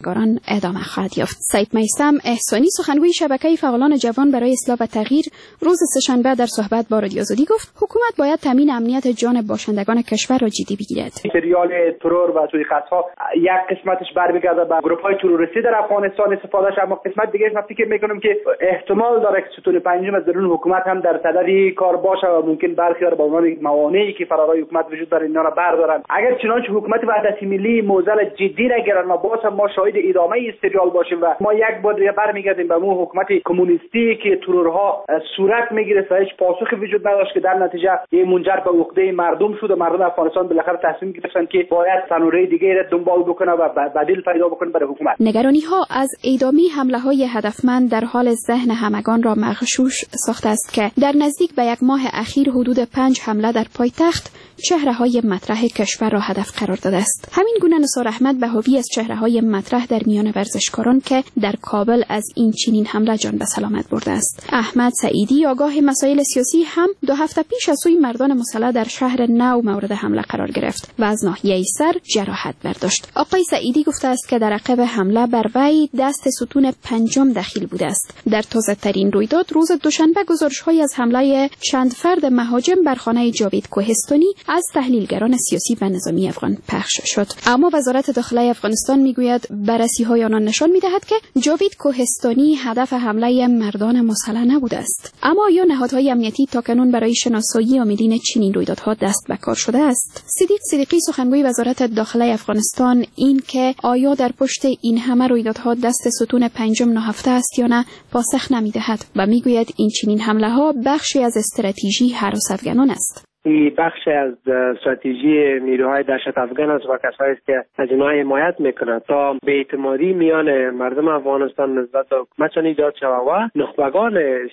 خبرنگاران ادامه خواهد یافت. سید میثم احسانی سخنگوی شبکه فعالان جوان برای اصلاح و تغییر روز سه‌شنبه در صحبت با رادیو آزادی گفت حکومت باید تامین امنیت جان باشندگان کشور را جدی بگیرد. سریال ترور و سوءقصدها یک قسمتش برمیگرده به گروه‌های تروریستی در افغانستان استفادهش، اما قسمت دیگه من فکر میکنم که احتمال داره که ستون پنجم از درون حکومت هم در صدد کار باشه و ممکن برخیار به عنوان موانعی که فرارای حکومت وجود داره اینا را بردارن. اگر چنانچه حکومت وحدت ملی موزل جدی نگیرن و باز هم ما شاهد ادامه استریال باشیم و ما یک بار دیگه برمیگردیم به اون حکومت کمونیستی که ترورها صورت میگیره و هیچ پاسخی وجود نداشت که در نتیجه این منجر به عقده مردم شد و مردم افغانستان بالاخره تصمیم گرفتن که باید تنوره دیگه را دنبال بکنه و بدیل پیدا بکنه برای حکومت. نگرانی ها از ادامه حمله های هدفمند در حال ذهن همگان را مغشوش ساخته است که در نزدیک به یک ماه اخیر حدود 5 حمله در پایتخت چهره‌های مطرح کشور را هدف قرار داده است. همین گونه نثار احمد بهاوی از چهره‌های مطرح در میان ورزشکاران که در کابل از این چنین حمله جان به سلامت برده است. احمد سعیدی آگاه مسائل سیاسی هم 2 هفته پیش از سوی مردان مسلح در شهر نو مورد حمله قرار گرفت و از ناحیه سر جراحت برداشت. آقای سعیدی گفته است که در عقب حمله بر وی دست ستون پنجم دخیل بوده است. در تازه‌ترین رویداد روز دوشنبه گزارش‌هایی از حمله چند فرد مهاجم بر خانه جاوید کوهستانی از تحلیلگران سیاسی و نظامی افغان پخش شد. اما وزارت داخله افغانستان میگوید بررسی‌های آنان نشان می‌دهد که جاوید کوهستانی هدف حمله مردان مسلح نبوده است. اما آیا نهادهای امنیتی تاکنون برای شناسایی عاملین چنین رویدادها دست به کار شده است؟ صدیق صدیقی سخنگوی وزارت داخله افغانستان این که آیا در پشت این همه رویدادها دست ستون پنجم نهفته است یا نه پاسخ نمی‌دهد و میگوید این چنین حمله‌ها بخشی از استراتژی هراس افغانان است. این بخش از استراتژی نیروهای دهشت افغان است و کسایی است که از اینها حمایت میکنند تا بی‌اعتمادی میان مردم افغانستان نسبت به حکومت ایجاد شود و نخبگان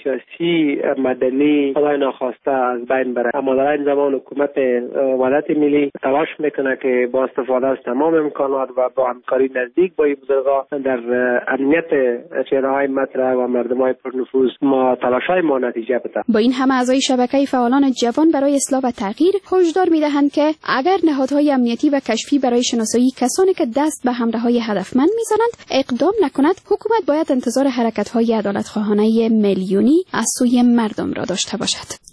سیاسی مدنی خدای ناخواسته از بین بره. اما در این زمان حکومت وحدت ملی تلاش میکنه که با استفاده از تمام امکانات و با همکاری نزدیک با این بزرگان در امنیت چهره‌های مطرح و مردمای پرنفوذ ما تلاش‌های ما نتیجه بده. با این همه اعضای شبکه فعالان جوان برای اصلاح و تغییر هشدار می‌دهند که اگر نهادهای امنیتی و کشفی برای شناسایی کسانی که دست به حمله‌های هدفمند می‌زنند اقدام نکند، حکومت باید انتظار حرکت‌های عدالت‌خواهانه میلیونی از سوی مردم را داشته باشد.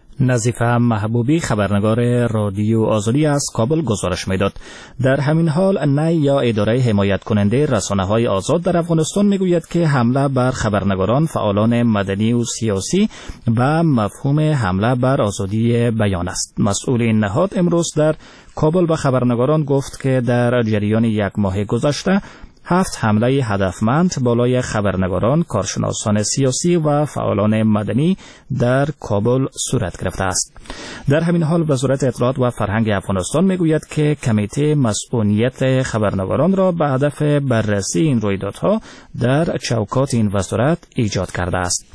نظیفه محبوبی خبرنگار رادیو آزادی از کابل گزارش میداد. در همین حال نی یا اداره حمایت کننده رسانه‌های آزاد در افغانستان میگوید که حمله بر خبرنگاران، فعالان مدنی و سیاسی و مفهوم حمله بر آزادی بیان است. مسئول این نهاد امروز در کابل به خبرنگاران گفت که در جریان 1 ماه گذشته 7 حمله هدفمند بالای خبرنگاران، کارشناسان سیاسی و فعالان مدنی در کابل صورت گرفته است. در همین حال وزارت اطلاعات و فرهنگ افغانستان میگوید که کمیته مسئولیت خبرنگاران را به هدف بررسی این رویدادها در چوکات این وزارت ایجاد کرده است.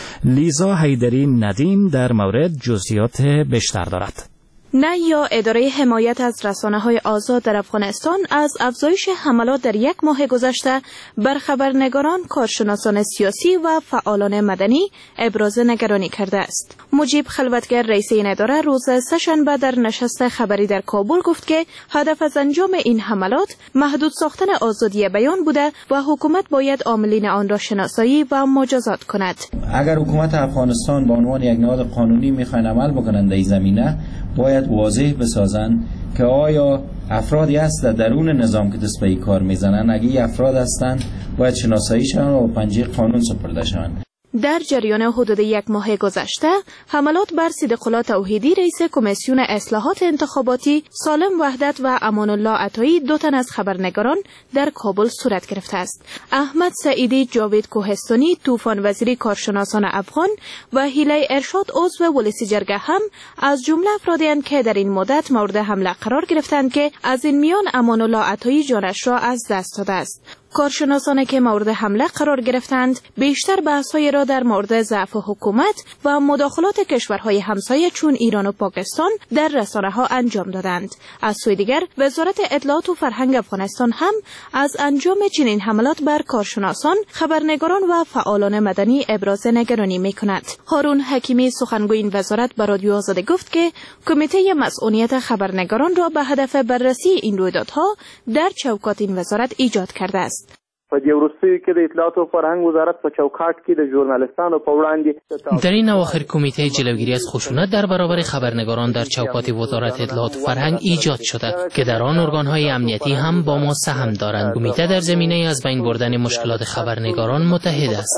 لیزا حیدری ندیم در مورد جزئیات بیشتر دارد. نی یا اداره حمایت از رسانه‌های آزاد در افغانستان از افزایش حملات در 1 ماه گذشته بر خبرنگاران، کارشناسان سیاسی و فعالان مدنی ابراز نگرانی کرده است. مجیب خلوتگر رئیس این اداره روز سه‌شنبه در نشست خبری در کابل گفت که هدف از انجام این حملات محدود ساختن آزادی بیان بوده و حکومت باید عاملین آن را شناسایی و مجازات کند. اگر حکومت افغانستان به عنوان یک نهاد قانونی می‌خواهند عمل بکنند در این زمینه، باید واضح بسازند که آیا افرادی هست در درون نظام که دست به این کار میزنند، اگه افراد هستند باید شناسایی شوند و پنجه قانون سپرده شوند. در جریان حدود 1 ماه گذشته حملات بر صدیق الله توحیدی رئیس کمیسیون اصلاحات انتخاباتی، سالم وحدت و امان الله عطایی 2 تن از خبرنگاران در کابل صورت گرفته است. احمد سعیدی، جاوید کوهستانی، طوفان وزیری کارشناسان افغان و هیله ارشاد عضو ولسی جرگه هم از جمله افرادی اند که در این مدت مورد حمله قرار گرفتند که از این میان امان الله عطایی جانش را از دست داده است. کارشناسانی که مورد حمله قرار گرفتند بیشتر بحث‌های را در مورد ضعف حکومت و مداخلات کشورهای همسایه چون ایران و پاکستان در رسانه‌ها انجام دادند. از سوی دیگر وزارت اطلاعات و فرهنگ افغانستان هم از انجام چنین حملات بر کارشناسان، خبرنگاران و فعالان مدنی ابراز نگرانی می‌کند. هارون حکیمی سخنگوی این وزارت به رادیو آزادی گفت که کمیته مسئولیت خبرنگاران را به هدف بررسی این رویدادها در چوکات این وزارت ایجاد کرده است. په دې وروستیو کې د اطلاعات او فرهنګ وزارت په چوکاټ کې د ژورنالیستانو په وړاندې در این اواخر کمیته جلوگیری از خشونت در برابر خبرنگاران در چوکات وزارت اطلاعات و فرهنگ ایجاد شده که در آن ارگان‌های امنیتی هم با ما سهم دارند. کمیته در زمینه از بین بردن مشکلات خبرنگاران متحد است.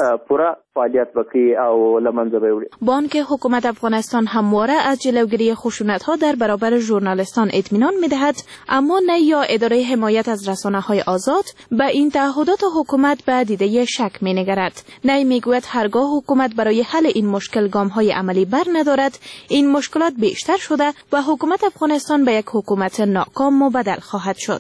با آنکه حکومت افغانستان همواره از جلوگیری خشونت‌ها در برابر ژورنالیستان اطمینان می‌دهد، اما نی یا اداره حمایت از رسانه‌های آزاد به این تعهدات حکومت به دیده شک می‌نگرد. نی میگوید هرگاه حکومت برای حل این مشکل گام‌های عملی بر ندارد، این مشکلات بیشتر شده و حکومت افغانستان به یک حکومت ناکام مبدل خواهد شد.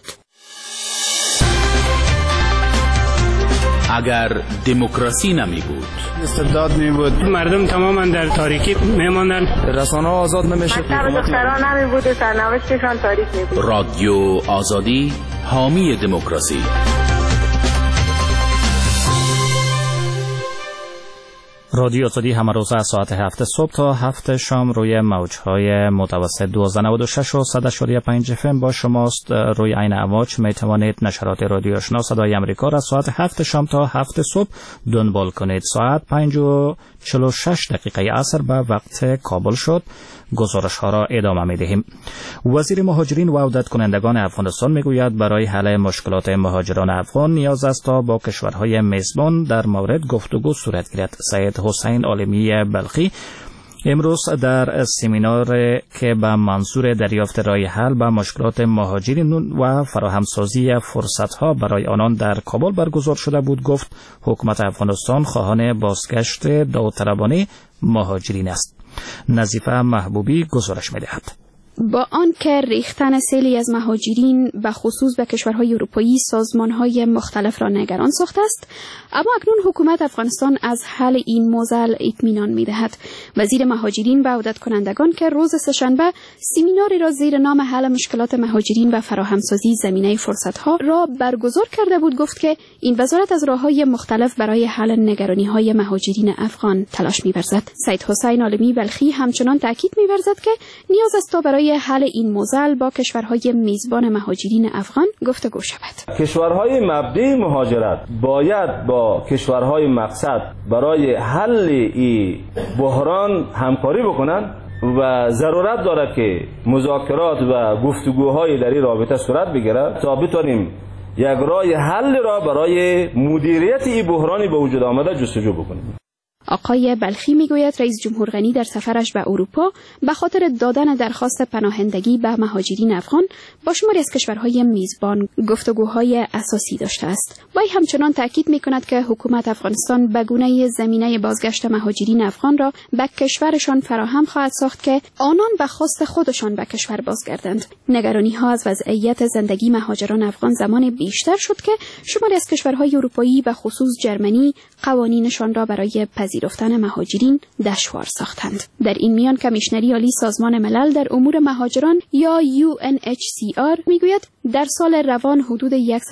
اگر دموکراسی نمی بود، استبداد می بود، مردم تماما در تاریکی می ماندن، رسانه آزاد نمیشه، مکتب دختران نمی بود و سرنوشتشان تاریک می بود. رادیو آزادی حامی دموکراسی. رادیو آزادی همه روز از ساعت 7 صبح تا 7 شام روی موجهای متوسط 1296 و 100.5 FM با شماست. روی عین امواج می توانید نشرات رادیو آشنا صدای آمریکا را ساعت 7 شام تا 7 صبح دنبال کنید. ساعت 5:46 عصر به وقت کابل شد. گزارش ها را ادامه می دهیم. وزیر مهاجرین و عودت کنندگان افغانستان می گوید برای حل مشکلات مهاجران افغان نیاز است تا با کشورهای میزبان در مورد گفتگو صورت گیرد. سید حسین عالمی بلخی امروز در سمینار که به منظور دریافت راه حل به مشکلات مهاجرین و فراهمسازی فرصت‌ها برای آنان در کابل برگزار شده بود گفت حکومت افغانستان خواهان بازگشت داوطلبانه مهاجرین است. نظیفه محبوبی گزارش می‌دهد. با آنکه ریختن سیلی از مهاجرین به خصوص به کشورهای اروپایی سازمانهای مختلف را نگران ساخته است، اما اکنون حکومت افغانستان از حل این معضل اطمینان می‌دهد. وزیر مهاجرین و عودت کنندگان که روز سه‌شنبه سمیناری را زیر نام حل مشکلات مهاجرین و فراهمسازی زمینه فرصت‌ها را برگزار کرده بود گفت که این وزارت از راه‌های مختلف برای حل نگرانی‌های مهاجرین افغان تلاش می‌ورزد. سید حسین عالمی بلخی همچنان تاکید می‌ورزد که نیاز است تا برای حل این معضل با کشورهای میزبان مهاجرین افغان گفتگو شود. کشورهای مبدأ مهاجرت باید با کشورهای مقصد برای حل این بحران همکاری بکنند و ضرورت دارد که مذاکرات و گفتگوهای در این رابطه صورت بگیرد تا بتوانیم یک راه حل را برای مدیریت این بحرانی به وجود آمده جستجو بکنیم. آقای بلخی میگوید رئیس جمهور غنی در سفرش به اروپا به خاطر دادن درخواست پناهندگی به مهاجرین افغان با شماری از کشورهای میزبان گفتگوهای اساسی داشته است. وی همچنان تاکید میکند که حکومت افغانستان به گونه زمینه بازگشت مهاجرین افغان را به کشورشان فراهم خواهد ساخت که آنان به خواست خودشان به کشور بازگردند. نگرانی ها از وضعیت زندگی مهاجران افغان زمان بیشتر شد که شماری از کشورهای اروپایی به خصوص جرمنی قوانینشان را برای پذیرفتن مهاجرین دشوار ساختند. در این میان کمیشنری عالی سازمان ملل در امور مهاجران یا UNHCR میگوید در سال روان حدود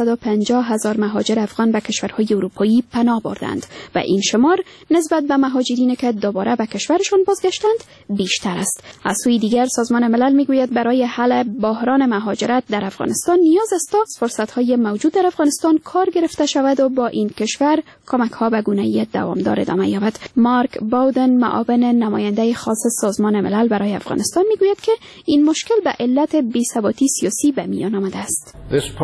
150,000 مهاجر افغان به کشورهای اروپایی پناه بردند و این شمار نسبت به مهاجرین که دوباره به کشورشان بازگشتند بیشتر است. از سوی دیگر سازمان ملل میگوید برای حل بحران مهاجرت در افغانستان نیاز است تا فرصت‌های موجود در افغانستان کار گرفته شود و با این کشور کمک‌ها به گونه‌ای دوامدار ادامه یابد. مارک باودن معاون نماینده خاص سازمان ملل برای افغانستان میگوید که این مشکل به علت بی‌ثباتی سیاسی به میان آمده است.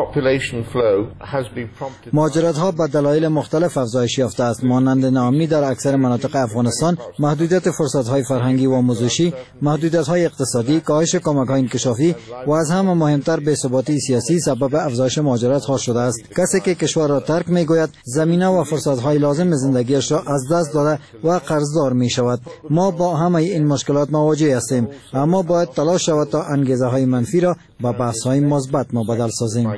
مهاجرت‌ها به دلایل مختلف افزایش یافته است، مانند ناامنی در اکثر مناطق افغانستان، محدودیت فرصت‌های فرهنگی و آموزشی، محدودیت‌های اقتصادی، کاهش کمک‌های انکشافی و از همه مهمتر بی‌ثباتی سیاسی سبب افزایش مهاجرت ها شده است. کسی که کشور را ترک می‌گوید زمینه و فرصت‌های لازم به زندگیش را از دست داده و قرضدار می‌شود. ما با همه این مشکلات مواجه هستیم، اما باید تلاش شود تا انگیزه‌های منفی را به بحث‌های مثبت مبادل سازیم.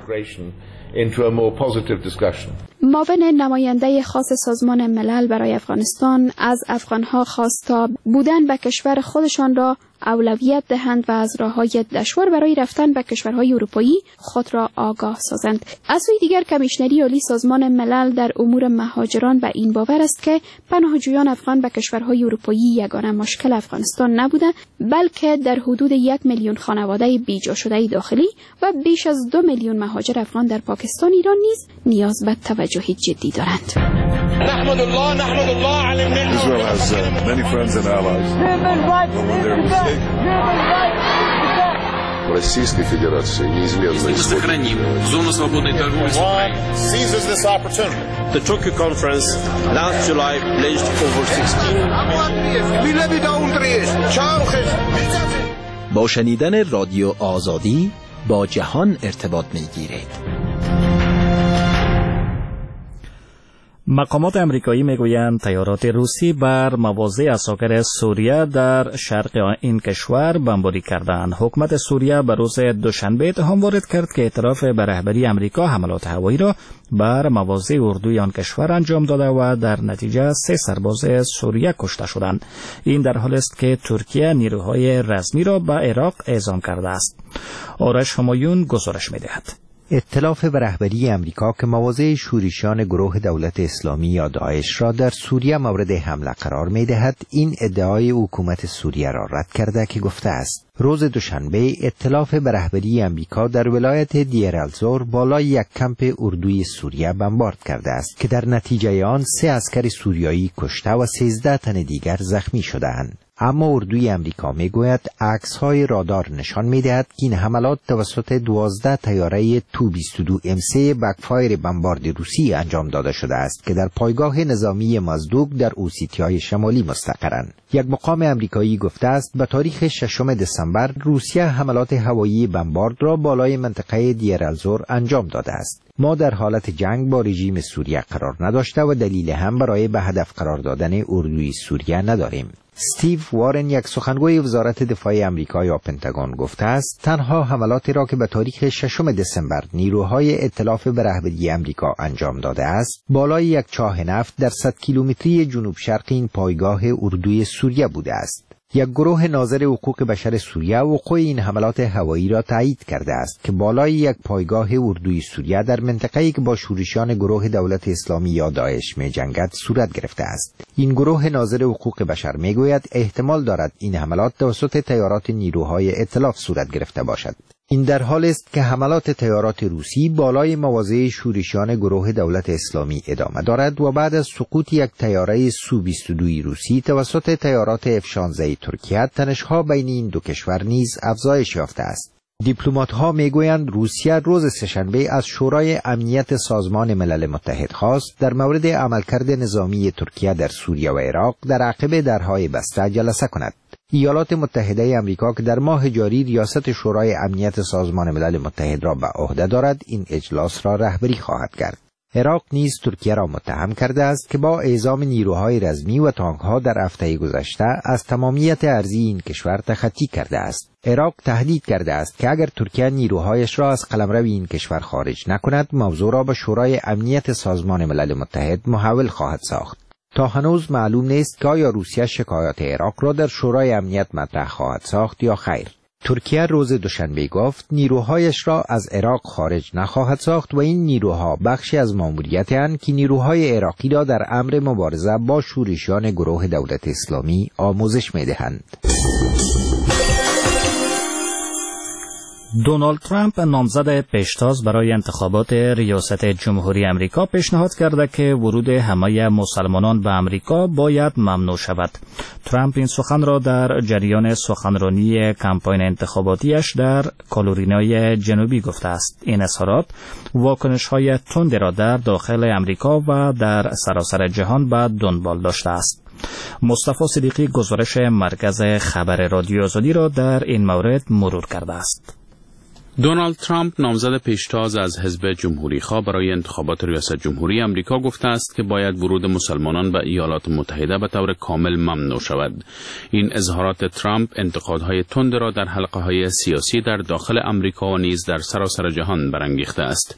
معاون نماینده خاص سازمان ملل برای افغانستان از افغان‌ها خواست تا بودن به کشور خودشان را اولویت دهند و از راه‌های دشوار برای رفتن به کشورهای اروپایی خود را آگاه سازند. از سوی دیگر کمیشنری عالی سازمان ملل در امور مهاجران به این باور است که پناهجویان افغان به کشورهای اروپایی یگانه مشکل افغانستان نبوده، بلکه در حدود 1 میلیون خانواده بیجا شده داخلی و بیش از 2 میلیون مهاجر افغان در پاکستان ایران نیز نیاز به توجه جدی دارند. نحمد الله علی النعمة. Israel has many friends and allies. В Российской Федерации неизменно сохраним зону свободной торговли с Украиной. Seizes this opportunity. The Tokyo conference last July pledged over 16 با شنیدن رادیو آزادی با جهان ارتباط می‌گیرید. مقامات امریکایی میگویند تیارات روسی بر مواضع اساکر سوریه در شرق این کشور بمباری کردند. حکومت سوریه به روز دوشنبه اتهام وارد کرد که اعتراف به رهبری امریکا حملات هوایی را بر مواضع اردوی آن کشور انجام داده و در نتیجه 3 سرباز سوریه کشته شدند. این در حالی است که ترکیه نیروهای رزمی را به عراق اعزام کرده است. آرش همایون گزارش می‌دهد. ائتلاف به رهبری امریکا که مواضع شورشیان گروه دولت اسلامی یا داعش را در سوریه مورد حمله قرار می‌دهد، این ادعای حکومت سوریه را رد کرده که گفته است روز دوشنبه ائتلاف به رهبری امریکا در ولایت دیر الزور بالای یک کمپ اردوی سوریه بمبارد کرده است که در نتیجه آن 3 عسکر سوریایی کشته و 13 تن دیگر زخمی شده‌اند. اما اردوی امریکا میگوید عکس‌های رادار نشان می‌دهد که این حملات توسط 12 طیاره تو-22M3 بکفایر بمبارد روسی انجام داده شده است که در پایگاه نظامی مزدوق در اوسیتیای شمالی مستقرند. یک مقام امریکایی گفته است به تاریخ 6 دسامبر روسیه حملات هوایی بمبارد را بالای منطقه دیر الزور انجام داده است. ما در حالت جنگ با رژیم سوریه قرار نداشته و دلیل هم برای به هدف قرار دادن اردوی سوریه نداریم. استیو وارن، یک سخنگوی وزارت دفاع آمریکا یا پنتاگون، گفته است تنها حملاتی را که به تاریخ 6 دسامبر نیروهای ائتلاف به رهبری آمریکا انجام داده است بالای یک چاه نفت در 100 کیلومتری جنوب شرق این پایگاه اردوی سوریه بوده است. یک گروه ناظر حقوق بشر سوریه وقوع این حملات هوایی را تایید کرده است که بالای یک پایگاه اردوی سوریه در منطقه‌ای که با شورشیان گروه دولت اسلامی یا داعش می‌جنگد صورت گرفته است. این گروه ناظر حقوق بشر می‌گوید احتمال دارد این حملات توسط طیارات نیروهای ائتلاف صورت گرفته باشد. این در حال است که حملات طیارات روسی بالای مواضع شورشیان گروه دولت اسلامی ادامه دارد و بعد از سقوط یک طیاره سو-22 روسی توسط طیارات F-16 ترکیه تنش‌ها بین این دو کشور نیز افزایش یافته است. دیپلمات‌ها میگویند روسیه روز سه‌شنبه از شورای امنیت سازمان ملل متحد خواست در مورد عملکرد نظامی ترکیه در سوریه و عراق در عقب درهای بسته جلسه کند. ایالات متحده آمریکا که در ماه جاری ریاست شورای امنیت سازمان ملل متحد را به عهده دارد این اجلاس را رهبری خواهد کرد. عراق نیز ترکیه را متهم کرده است که با اعزام نیروهای رزمی و تانک‌ها در هفته گذشته از تمامیت ارضی این کشور تخطی کرده است. عراق تهدید کرده است که اگر ترکیه نیروهایش را از قلمرو این کشور خارج نکند موضوع را به شورای امنیت سازمان ملل متحد محول خواهد ساخت. تا هنوز معلوم نیست که آیا روسیه شکایات عراق را در شورای امنیت مطرح خواهد ساخت یا خیر. ترکیه روز دوشنبه گفت نیروهایش را از عراق خارج نخواهد ساخت و این نیروها بخشی از ماموریت اند که نیروهای عراقی را در امر مبارزه با شورشیان گروه دولت اسلامی آموزش می‌دهند. دونالد ترامپ نامزد پیشتاز برای انتخابات ریاست جمهوری امریکا پیشنهاد کرده که ورود همه مسلمانان به امریکا باید ممنوع شود. ترامپ این سخن را در جریان سخنرانی کمپاین انتخاباتیش در کارولینای جنوبی گفته است. این اظهارات واکنش‌های تندی را در داخل امریکا و در سراسر جهان به دنبال داشته است. مصطفی صدیقی گزارش مرکز خبر رادیو آزادی را در این مورد مرور کرده است. دونالد ترامپ نامزد پیشتاز از حزب جمهوری‌خواه برای انتخابات ریاست جمهوری آمریکا گفته است که باید ورود مسلمانان به ایالات متحده به طور کامل ممنوع شود. این اظهارات ترامپ انتقادهای تند را در حلقه‌های سیاسی در داخل آمریکا و نیز در سراسر جهان برانگیخته است.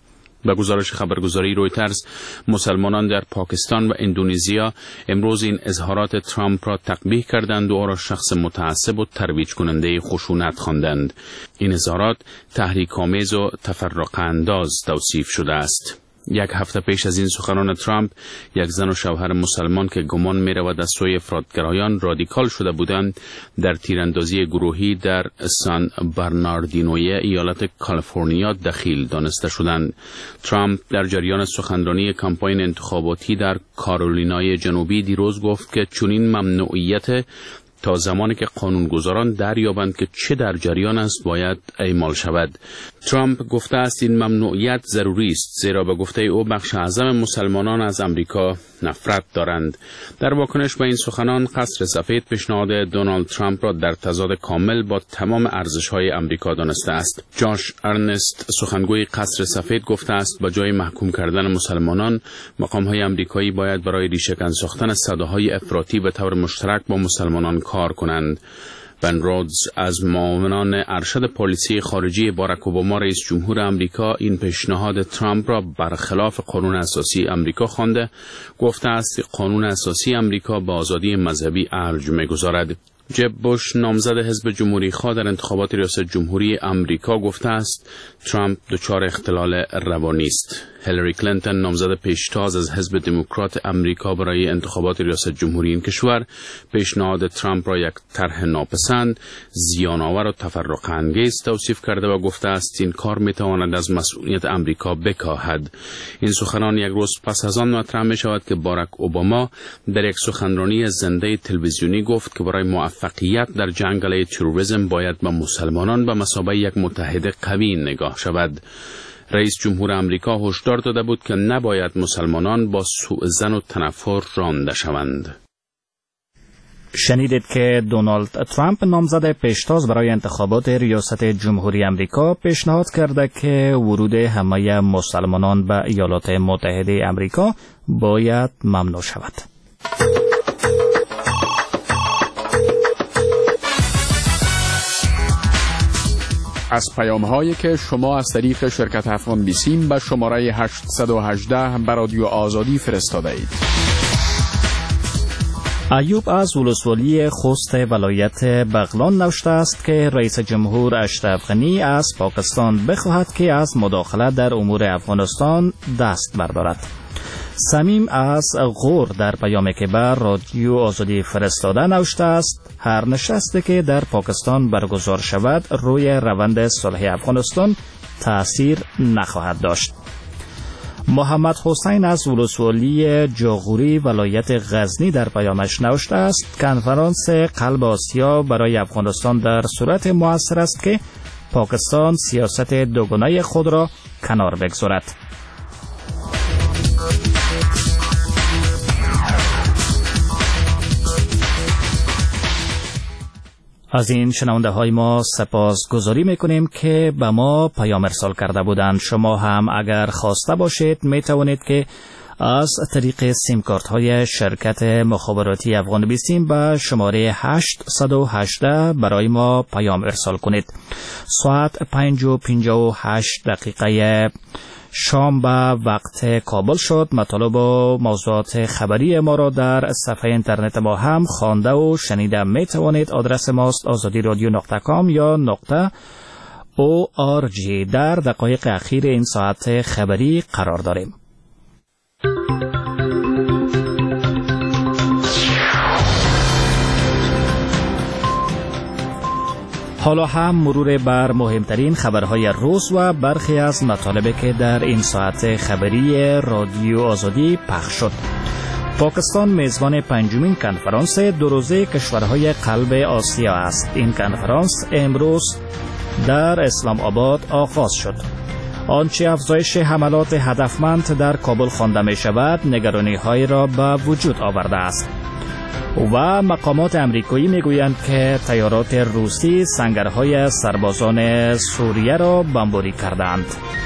به گزارش خبرگزاری رویترز، مسلمانان در پاکستان و اندونزیا امروز این اظهارات ترامپ را تقبیح کردند و او را شخص متعصب و ترویج کننده خشونت خواندند. این اظهارات تحریک‌آمیز و تفرقه انداز توصیف شده است. یک هفته پیش از این سخنان ترامپ، یک زن و شوهر مسلمان که گمان می رود از سوی افراطگرایان رادیکال شده بودند، در تیراندازی گروهی در سان برناردینوی ایالت کالیفرنیا دخیل دانسته شدند. ترامپ در جریان سخنرانی کمپاین انتخاباتی در کارولینای جنوبی دیروز گفت که چنین ممنوعیت تا زمانی که قانونگذاران دریابند که چه در جریان است باید اعمال شود. ترامپ گفته است این ممنوعیت ضروری است، زیرا به گفته او بخش اعظم مسلمانان از امریکا نفرت دارند. در واکنش به این سخنان، قصر سفید پیشنهاد دونالد ترامپ را در تضاد کامل با تمام ارزش‌های امریکا دانسته است. جاش ارنست، سخنگوی قصر سفید، گفته است به جای محکوم کردن مسلمانان، مقام‌های امریکایی باید برای ریشه‌کن ساختن صداهای افراطی به طور مشترک با مسلمانان کار کنند. بن رودز از معاونان ارشد پالیسی خارجی باراک اوباما رئیس جمهور امریکا این پیشنهاد ترامپ را برخلاف قانون اساسی امریکا خوانده، گفته است که قانون اساسی امریکا به آزادی مذهبی ارج می‌گذارد. جب بوش، نامزد حزب جمهوری خواه در انتخابات ریاست جمهوری امریکا، گفته است ترامپ دچار اختلال روانی است. هیلاری کلینتون، نامزد پیشتاز از حزب دموکرات امریکا برای انتخابات ریاست جمهوری این کشور، پیشنهاد ترامپ را یک طرح ناپسند، زیان‌آور و تفرقه انگیز توصیف کرده و گفته است این کار می‌تواند از مسئولیت امریکا بکاهد. این سخنان یک روز پس از آن مطرح می‌شود که باراک اوباما در یک سخنرانی زنده تلویزیونی گفت که برای موفقیت در جنگ علیه تروریسم باید به مسلمانان به مثابه یک متحد قوی نگاه شود. رئیس جمهور امریکا هشدار داده بود که نباید مسلمانان با سوءظن و تنفر رانده شوند. شنیدید که دونالد ترامپ، نامزد پیشتاز برای انتخابات ریاست جمهوری امریکا، پیشنهاد کرده که ورود همه مسلمانان به ایالات متحده امریکا باید ممنوع شود. از پیام‌هایی که شما از طریق شرکت افغان بیسیم به شماره 818 به رادیو آزادی فرستاده اید. ایوب از ولسوالی خوست ولایت بغلان نوشته است که رئیس جمهور اشرف غنی از پاکستان بخواهد که از مداخله در امور افغانستان دست بردارد. سمیم از غور در پیامی که بر رادیو آزادی فرستاده نوشته است هر نشستی که در پاکستان برگزار شود روی روند صلح افغانستان تأثیر نخواهد داشت. محمد حسین از ولسوالی جاغوری ولایت غزنی در پیامش نوشته است کنفرانس قلب آسیا برای افغانستان در صورت موثر است که پاکستان سیاست دوگانه خود را کنار بگذارد. از این شنونده های ما سپاسگزاری میکنیم که به ما پیام ارسال کرده بودند. شما هم اگر خواسته باشید می توانید که از طریق سیم کارت های شرکت مخابراتی افغان بیسیم به شماره 818 برای ما پیام ارسال کنید. ساعت 5:58 شام به وقت کابل شد. مطالب و موضوعات خبری ما را در صفحه اینترنت ما هم خوانده و شنیده می توانید. آدرس ماست azadiradio.com یا .org. در دقایق اخیر این ساعت خبری قرار داریم. حالا هم مرور بر مهمترین خبرهای روز و برخی از مطالبی که در این ساعت خبری رادیو آزادی پخش شد. پاکستان میزبان پنجمین کنفرانس دو روزه کشورهای قلب آسیا است. این کنفرانس امروز در اسلام آباد آغاز شد. آنچه افزایش حملات هدفمند در کابل خوانده می شود نگرانی های را به وجود آورده است و مقامات امریکایی میگویند که طیارات روسی سنگرهای سربازان سوریه را بمباری کردند.